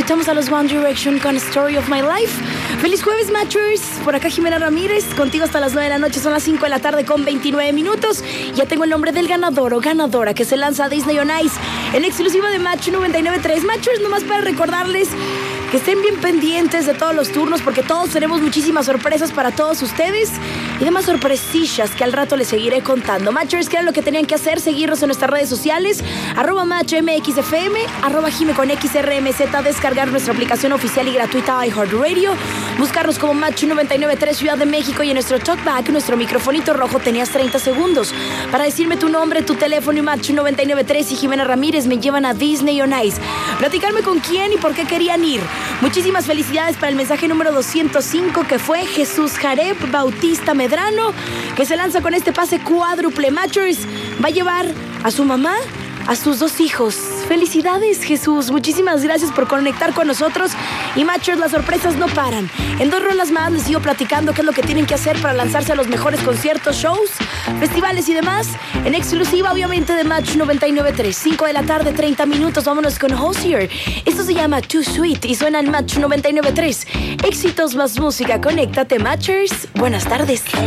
escuchamos a los One Direction con Story of My Life. Feliz jueves, Matchers. Por acá Jimena Ramírez, contigo hasta las 9 de la noche. Son las 5 de la tarde con 29 minutos. Ya tengo el nombre del ganador o ganadora que se lanza a Disney on Ice en exclusiva de Match 99.3. Matchers, nomás para recordarles que estén bien pendientes de todos los turnos, porque todos tenemos muchísimas sorpresas para todos ustedes y demás sorpresillas que al rato les seguiré contando. Matchers, ¿qué era lo que tenían que hacer? Seguirnos en nuestras redes sociales, @MatchMXFM, @JimeConXRMZ, descargar nuestra aplicación oficial y gratuita iHeartRadio, buscarnos como Match 99.3 Ciudad de México, y en nuestro talkback, nuestro microfonito rojo, tenías 30 segundos para decirme tu nombre, tu teléfono, y Match 99.3 y Jimena Ramírez me llevan a Disney on Ice. Platicarme con quién y por qué querían ir. Muchísimas felicidades para el mensaje número 205, que fue Jesús Jareb Bautista Medrano, que se lanza con este pase cuádruple. Matchers, va a llevar a su mamá, a sus 2 hijos. Felicidades, Jesús. Muchísimas gracias por conectar con nosotros. Y Matchers, las sorpresas no paran. En 2 rolas más les sigo platicando qué es lo que tienen que hacer para lanzarse a los mejores conciertos, shows, festivales y demás. En exclusiva, obviamente, de Match 99.3. 5 de la tarde, 30 minutos. Vámonos con Hozier. Esto se llama Too Sweet y suena en Match 99.3. Éxitos más música. Conéctate, Matchers. Buenas tardes.